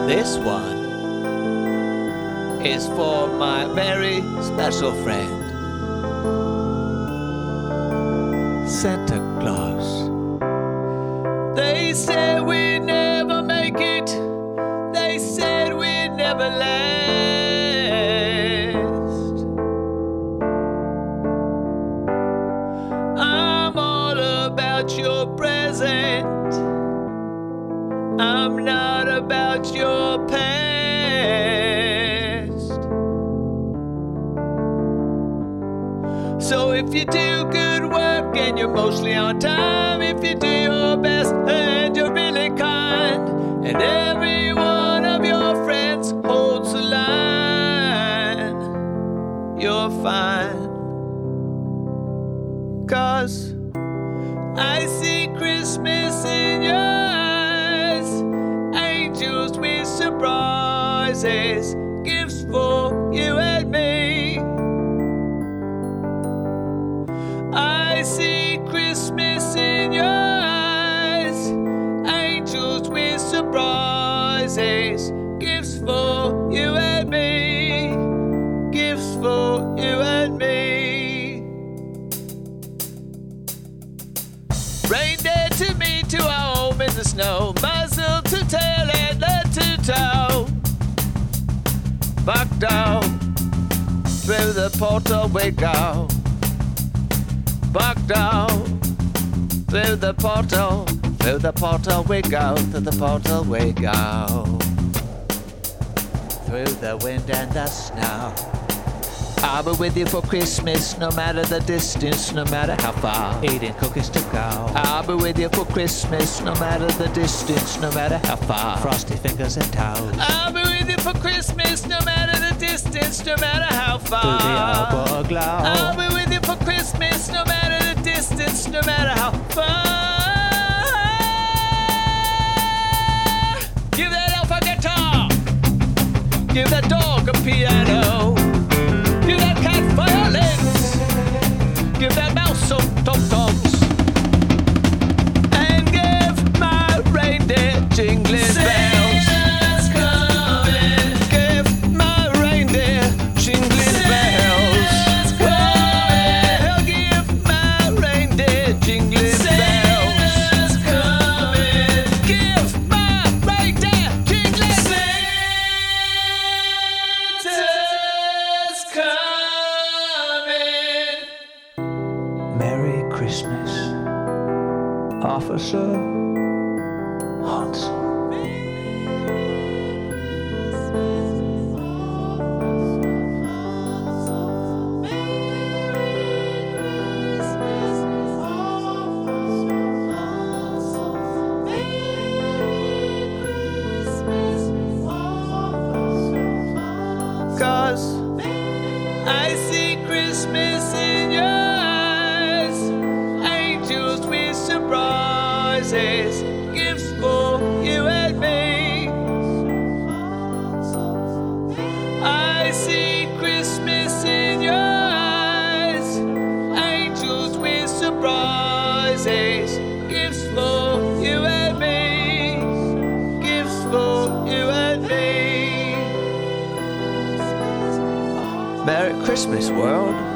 This one is for my very special friend, Santa Claus. They said we'd never make it. They said we'd never last. I'm all about your present. I'm not about your past. So if you do good work and you're mostly on time, if you do your best and you're really kind, and every one of your friends holds the line, you're fine. 'Cause I see Christmas in your eyes, angels with surprises, gifts for you and me. I see Christmas in your eyes, angels with surprises, gifts for you and me, gifts for you and me. Reindeer to me to our home in the snow, muzzle to tail, antler to toe. Buck down, through the portal we go. Buck down, through the portal we go, through the portal we go. Through the wind and the snow. I'll be with you for Christmas, no matter the distance, no matter how far. Eating cookies to go. I'll be with you for Christmas, no matter the distance, no matter how far. Frosty fingers and toes. I'll be with you for Christmas, no matter the distance, no matter how far. Through the arbor aglow. I'll be with you for Christmas, no matter the distance, no matter how far. Give that elf a guitar. Give that dog a piano. Give that cat violins. Give that mouse some tom-toms. And give my reindeer jingling bells. Santa's coming. Give my reindeer jingling bells. Santa's coming. Give my reindeer jingling bells. Santa's coming. Give my reindeer jingling bells. Santa's coming. Merry Christmas, Officer Hansel. Cause I see Christmas in your eyes, angels with surprises, gifts for you and me. I see Christmas in your eyes, angels with surprises, gifts for you and me, gifts for you and me. Merry Christmas, world.